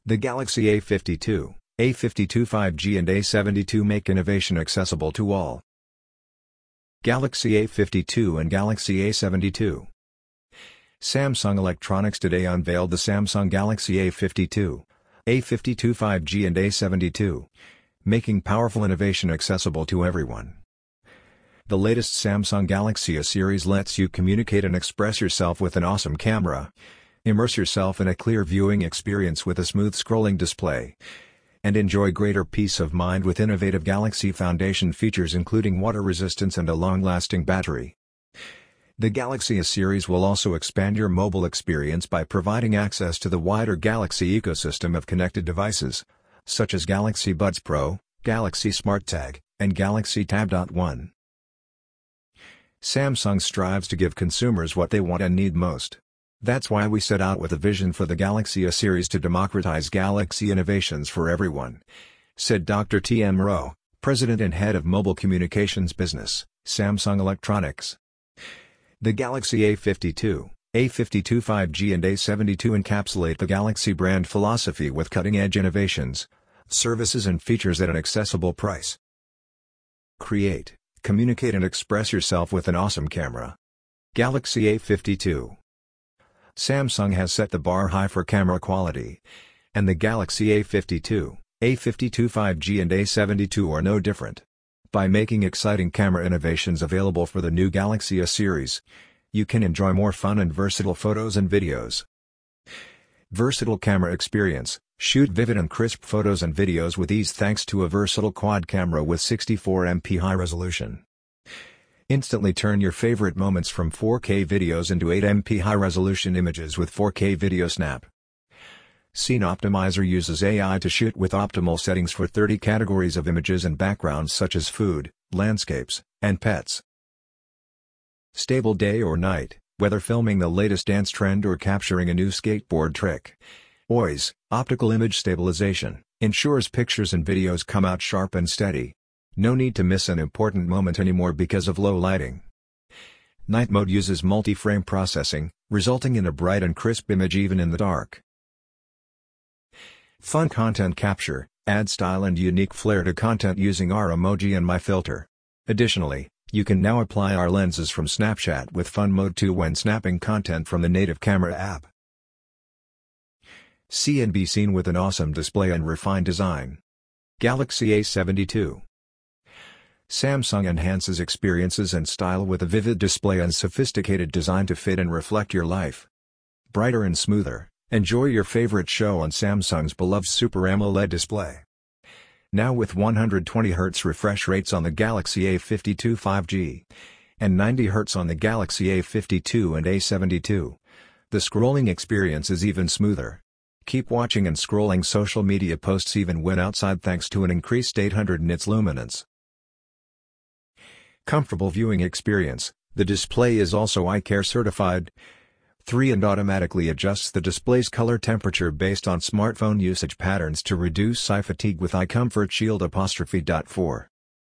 The Galaxy A52, A52 5G and A72 make innovation accessible to all. Galaxy A52 and Galaxy A72. Samsung Electronics today unveiled the Samsung Galaxy A52, A52 5G and A72, making powerful innovation accessible to everyone. The latest Samsung Galaxy A series lets you communicate and express yourself with an awesome camera, immerse yourself in a clear viewing experience with a smooth scrolling display, and enjoy greater peace of mind with innovative Galaxy Foundation features including water resistance and a long-lasting battery. The Galaxy A series will also expand your mobile experience by providing access to the wider Galaxy ecosystem of connected devices, such as Galaxy Buds Pro, Galaxy SmartTag, and Galaxy Tab. 1. Samsung strives to give consumers what they want and need most. That's why we set out with a vision for the Galaxy A series to democratize Galaxy innovations for everyone, said Dr. T.M. Rowe, President and Head of Mobile Communications Business, Samsung Electronics. The Galaxy A52, A52 5G and A72 encapsulate the Galaxy brand philosophy with cutting-edge innovations, services and features at an accessible price. Create, communicate and express yourself with an awesome camera. Galaxy A52. Samsung has set the bar high for camera quality, and the Galaxy A52, A52 5G and A72 are no different. By making exciting camera innovations available for the new Galaxy A series, you can enjoy more fun and versatile photos and videos. Versatile camera experience: shoot vivid and crisp photos and videos with ease thanks to a versatile quad camera with 64MP high resolution. Instantly turn your favorite moments from 4K videos into 8MP high-resolution images with 4K Video Snap. Scene Optimizer uses AI to shoot with optimal settings for 30 categories of images and backgrounds such as food, landscapes, and pets. Stable day or night, whether filming the latest dance trend or capturing a new skateboard trick. OIS, Optical Image Stabilization, ensures pictures and videos come out sharp and steady. No need to miss an important moment anymore because of low lighting. Night mode uses multi-frame processing, resulting in a bright and crisp image even in the dark. Fun content capture, add style and unique flair to content using our emoji and my filter. Additionally, you can now apply our lenses from Snapchat with Fun Mode 2 when snapping content from the native camera app. See and be seen with an awesome display and refined design. Galaxy A72. Samsung enhances experiences and style with a vivid display and sophisticated design to fit and reflect your life. Brighter and smoother, enjoy your favorite show on Samsung's beloved Super AMOLED display. Now with 120Hz refresh rates on the Galaxy A52 5G, and 90Hz on the Galaxy A52 and A72, the scrolling experience is even smoother. Keep watching and scrolling social media posts even when outside thanks to an increased 800 nits luminance. Comfortable viewing experience: the display is also iCare certified 3 and automatically adjusts the display's color temperature based on smartphone usage patterns to reduce eye fatigue with iComfort Shield '4.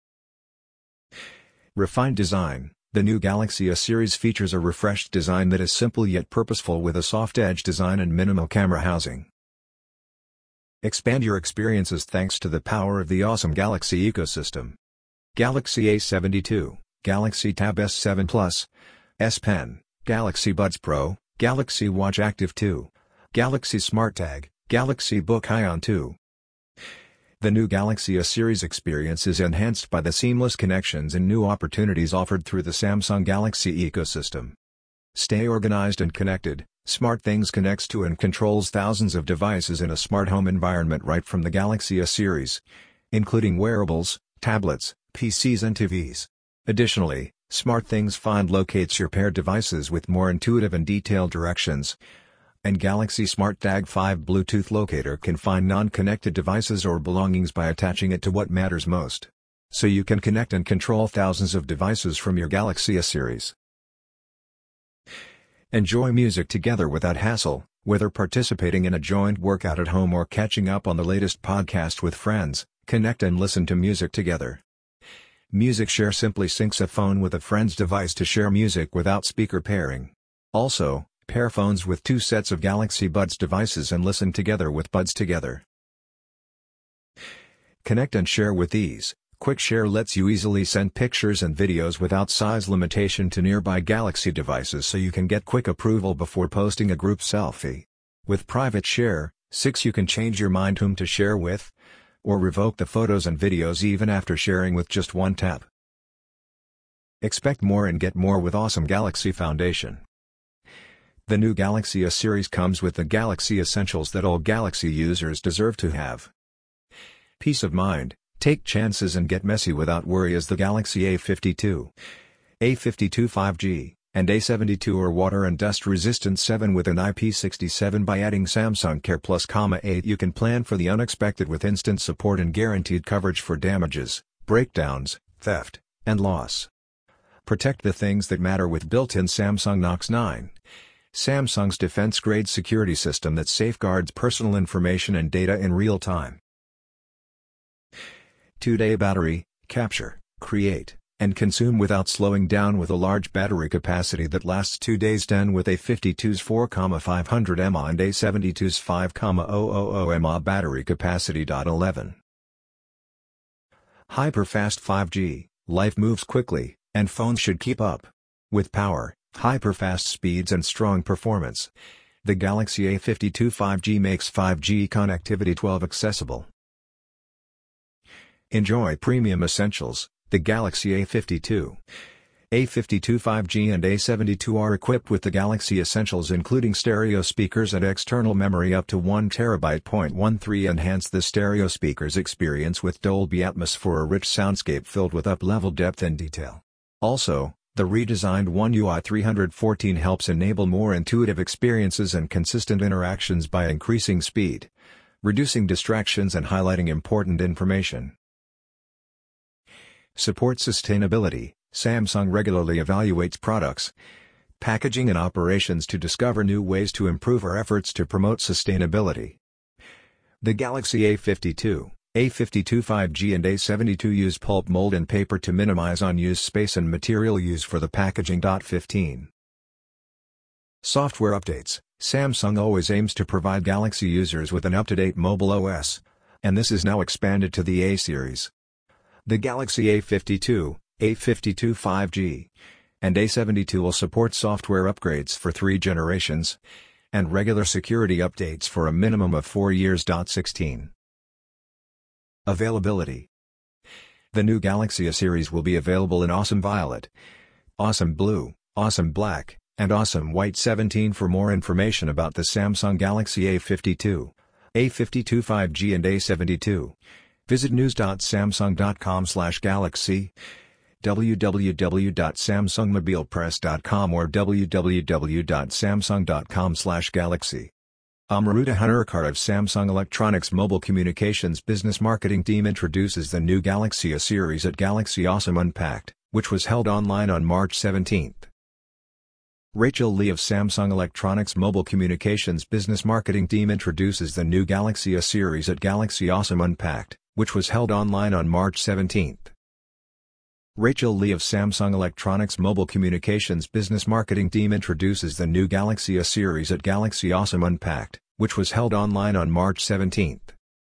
Refined design: the new Galaxy A series features a refreshed design that is simple yet purposeful with a soft edge design and minimal camera housing. Expand your experiences thanks to the power of the awesome Galaxy ecosystem. Galaxy A72, Galaxy Tab S7 Plus, S Pen, Galaxy Buds Pro, Galaxy Watch Active 2, Galaxy SmartTag, Galaxy Book Ion 2. The new Galaxy A series experience is enhanced by the seamless connections and new opportunities offered through the Samsung Galaxy ecosystem. Stay organized and connected. SmartThings connects to and controls thousands of devices in a smart home environment right from the Galaxy A series, including wearables, tablets, PCs and TVs. Additionally, SmartThings Find locates your paired devices with more intuitive and detailed directions, and Galaxy SmartTag 5 Bluetooth locator can find non-connected devices or belongings by attaching it to what matters most. So you can connect and control thousands of devices from your Galaxy A series. Enjoy music together without hassle, whether participating in a joint workout at home or catching up on the latest podcast with friends. Connect and listen to music together. Music Share simply syncs a phone with a friend's device to share music without speaker pairing. Also, Pair phones with two sets of Galaxy Buds devices and listen together with Buds Together. Connect and share with ease. Quick Share lets you easily send pictures and videos without size limitation to nearby Galaxy devices, so you can get quick approval before posting a group selfie. With Private Share 6, you can change your mind whom to share with, or revoke the photos and videos even after sharing with just one tap. Expect more and get more with Awesome Galaxy Foundation. The new Galaxy A series comes with the Galaxy Essentials that all Galaxy users deserve to have. Peace of mind. Take chances and get messy without worry as the Galaxy A52, A52 5G, and A72 are water and dust resistant 7 with an IP67. By adding Samsung Care Plus, 8, you can plan for the unexpected with instant support and guaranteed coverage for damages, breakdowns, theft, and loss. Protect the things that matter with built-in Samsung Knox 9. Samsung's defense-grade security system that safeguards personal information and data in real time. 2-day battery, capture, create, and consume without slowing down with a large battery capacity that lasts 2 days. Done with A52's 4,500 mAh and A72's 5,000 mAh battery capacity. 11. Hyperfast 5G, life moves quickly, and phones should keep up. With power, hyperfast speeds and strong performance, the Galaxy A52 5G makes 5G connectivity 12 accessible. Enjoy premium essentials. The Galaxy A52, A52 5G and A72 are equipped with the Galaxy Essentials, including stereo speakers and external memory up to 1 TB. 13 Enhance the stereo speakers experience with Dolby Atmos for a rich soundscape filled with up-level depth and detail. Also, the redesigned One UI 314 helps enable more intuitive experiences and consistent interactions by increasing speed, reducing distractions and highlighting important information. Support sustainability. Samsung regularly evaluates products, packaging and operations to discover new ways to improve our efforts to promote sustainability. The Galaxy A52, A52 5G and A72 use pulp, mold and paper to minimize unused space and material use for the packaging. 15. Software updates. Samsung always aims to provide Galaxy users with an up-to-date mobile OS, and this is now expanded to the A series. The Galaxy A52, A52 5G, and A72 will support software upgrades for 3 generations, and regular security updates for a minimum of 4 years. 16. Availability. The new Galaxy A series will be available in Awesome Violet, Awesome Blue, Awesome Black, and Awesome White. 17. For more information about the Samsung Galaxy A52, A52 5G and A72, visit news.samsung.com/galaxy, www.samsungmobilepress.com or www.samsung.com/galaxy. Amruta Hanerkar of Samsung Electronics Mobile Communications Business Marketing Team introduces the new Galaxy A series at Galaxy Awesome Unpacked, which was held online on March 17. Rachel Lee of Samsung Electronics Mobile Communications Business Marketing Team introduces the new Galaxy A series at Galaxy Awesome Unpacked, which was held online on March 17. Rachel Lee of Samsung Electronics Mobile Communications Business Marketing Team introduces the new Galaxy A series at Galaxy Awesome Unpacked, which was held online on March 17.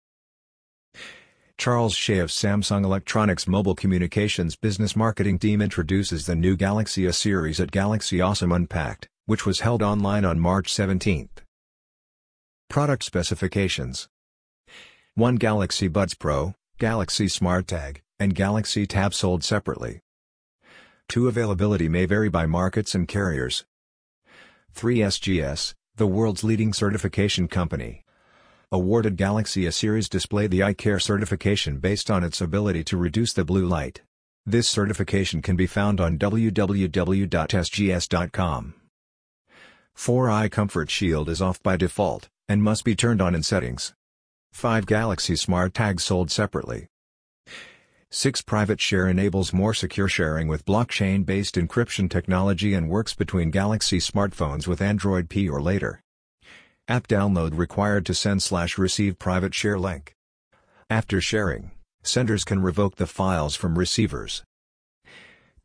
Charles Shea of Samsung Electronics Mobile Communications Business Marketing Team introduces the new Galaxy A series at Galaxy Awesome Unpacked, which was held online on March 17. Product specifications. 1 Galaxy Buds Pro, Galaxy SmartTag, and Galaxy Tab sold separately. 2 Availability may vary by markets and carriers. 3 SGS, the world's leading certification company, awarded Galaxy A series display the Eye Care certification based on its ability to reduce the blue light. This certification can be found on www.sgs.com. 4 Eye Comfort Shield is off by default, and must be turned on in settings. 5 Galaxy SmartTag sold separately. 6 Private Share enables more secure sharing with blockchain-based encryption technology and works between Galaxy smartphones with Android P or later. App download required to send/receive Private Share link. After sharing, senders can revoke the files from receivers.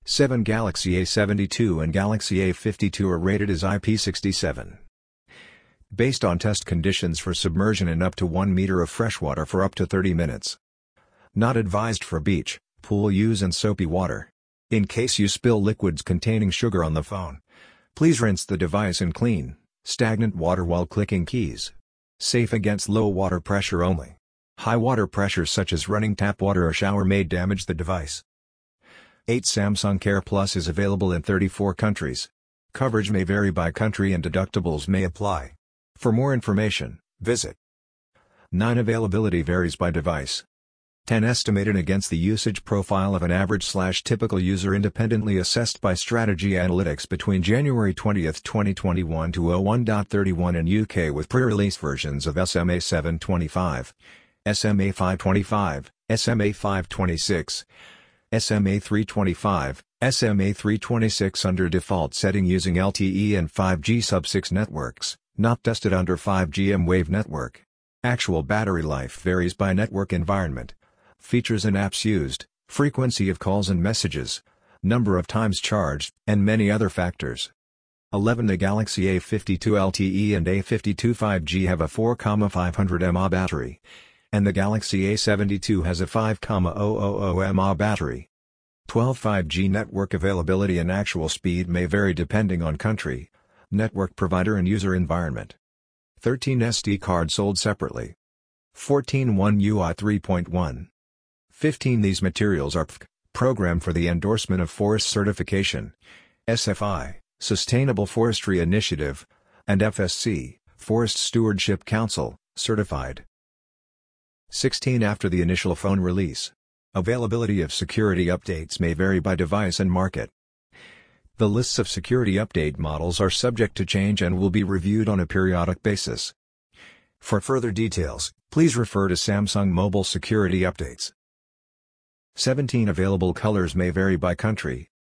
7 Galaxy A72 and Galaxy A52 are rated as IP67. Based on test conditions for submersion in up to 1 meter of freshwater for up to 30 minutes. Not advised for beach, pool use and soapy water. In case you spill liquids containing sugar on the phone, please rinse the device in clean, stagnant water while clicking keys. Safe against low water pressure only. High water pressure such as running tap water or shower may damage the device. 8 Samsung Care Plus is available in 34 countries. Coverage may vary by country and deductibles may apply. For more information, visit 9 Availability varies by device. 10 Estimated against the usage profile of an average/typical user independently assessed by Strategy Analytics between January 20, 2021 to 01.31 in UK with pre-release versions of SMA 725, SMA 525, SMA 526, SMA 325, SMA 326 under default setting using LTE and 5G sub-6 networks, not tested under 5G M-Wave network. Actual battery life varies by network environment. Features and apps used, frequency of calls and messages, number of times charged, and many other factors. 11 The Galaxy A52 LTE and A52 5G have a 4,500 mAh battery, and the Galaxy A72 has a 5,000 mAh battery. 12 5G network availability and actual speed may vary depending on country, network provider and user environment. 13 SD card sold separately. 14 One UI 3.1. 15 These materials are program for the endorsement of Forest Certification, SFI, Sustainable Forestry Initiative, and FSC, Forest Stewardship Council, certified. 16 After the initial phone release. Availability of security updates may vary by device and market. The lists of security update models are subject to change and will be reviewed on a periodic basis. For further details, please refer to Samsung Mobile Security Updates. 17 Available colors may vary by country.